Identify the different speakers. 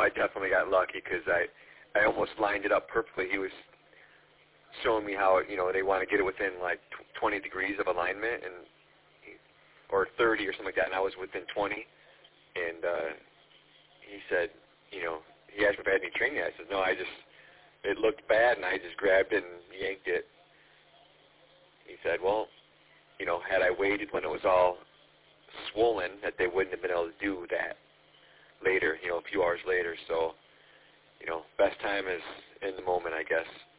Speaker 1: I definitely got lucky because I almost lined it up perfectly. He was showing me how, they want to get it within like 20 degrees of alignment or 30 or something like that, and I was within 20. And he said, he asked me if I had any training. I said, no, it looked bad, and I just grabbed it and yanked it. He said, well, had I waited when it was all swollen, that they wouldn't have been able to do that later, a few hours later. So, best time is in the moment, I guess.